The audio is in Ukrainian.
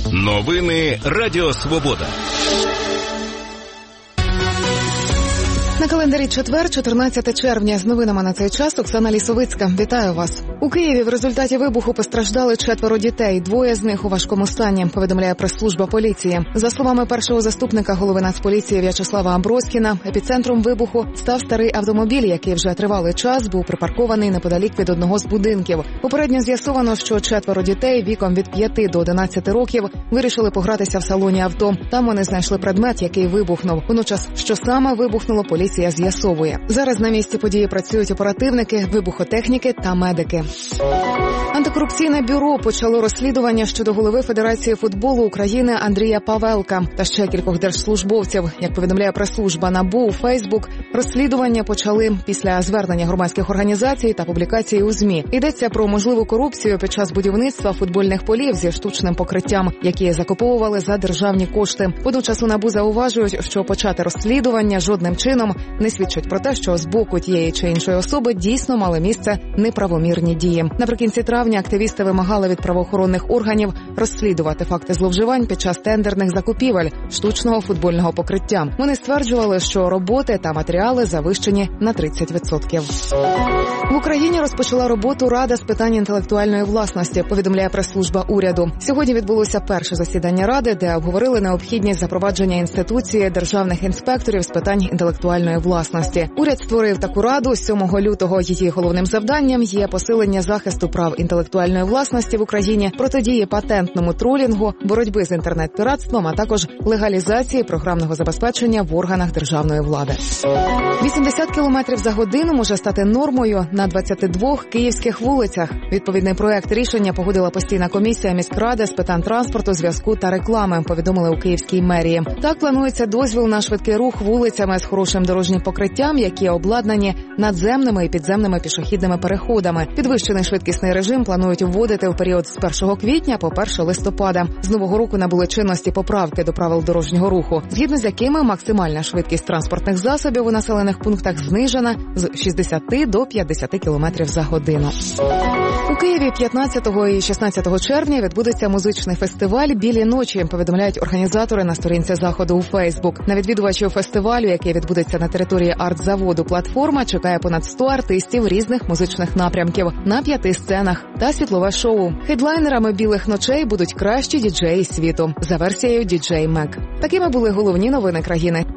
Новини Радіо Свобода. На календарі четвер, 14 червня. З новинами на цей час Оксана Лісовицька. Вітаю вас. У Києві в результаті вибуху постраждали 4 дітей. 2 з них у важкому стані, повідомляє прес-служба поліції. За словами першого заступника голови Нацполіції В'ячеслава Аброськіна, епіцентром вибуху став старий автомобіль, який вже тривалий час був припаркований неподалік від одного з будинків. Попередньо з'ясовано, що 4 дітей віком від 5 до 11 років вирішили погратися в салоні авто. Там вони знайшли предмет, який вибухнув. Водночас, що саме вибухнуло, поліція з'ясовує. Зараз на місці події працюють оперативники, вибухотехніки та медики. Антикорупційне бюро почало розслідування щодо голови Федерації футболу України Андрія Павелка та ще кількох держслужбовців. Як повідомляє прес-служба НАБУ у Фейсбук, розслідування почали після звернення громадських організацій та публікацій у ЗМІ. Йдеться про можливу корупцію під час будівництва футбольних полів зі штучним покриттям, які закуповували за державні кошти. Водночас у НАБУ зауважують, що почати розслідування жодним чином не свідчить про те, що з боку тієї чи іншої особи дійсно мали місце неправомірні дії. Наприкінці травня активісти вимагали від правоохоронних органів розслідувати факти зловживань під час тендерних закупівель штучного футбольного покриття. Вони стверджували, що роботи та матеріали завищені на 30%. В Україні розпочала роботу Рада з питань інтелектуальної власності, повідомляє прес-служба уряду. Сьогодні відбулося перше засідання Ради, де обговорили необхідність запровадження інституції державних інспекторів з питань інтелектуальної власності. Уряд створив таку раду 7 лютого. Її головним завданням є посилення захисту прав інтелектуальної власності в Україні, протидії патентному тролінгу, боротьби з інтернет-піратством, а також легалізації програмного забезпечення в органах державної влади. 80 км за годину може стати нормою на 22 київських вулицях. Відповідний проект рішення погодила постійна комісія міськради з питань транспорту, зв'язку та реклами, повідомили у Київській мерії. Так планується дозвіл на швидкий рух вулицями з хорошим дорожнім покриттям, які обладнані надземними і підземними пішохідними переходами. Підвищений швидкісний режим планують вводити в період з 1 квітня по 1 листопада. З нового року набули чинності поправки до правил дорожнього руху, згідно з якими максимальна швидкість транспортних засобів у населених пунктах знижена з 60 до 50 км за годину. У Києві 15 і 16 червня відбудеться музичний фестиваль «Білі ночі», повідомляють організатори на сторінці заходу у Фейсбук. На відвідувачів фестивалю, який відбудеться на території арт-заводу «Платформа», чекає понад 100 артистів різних музичних напрямків на 5 сценах та світлове шоу. Хедлайнерами «Білих ночей» будуть кращі діджеї світу, за версією DJ Mag. Такими були головні новини країни.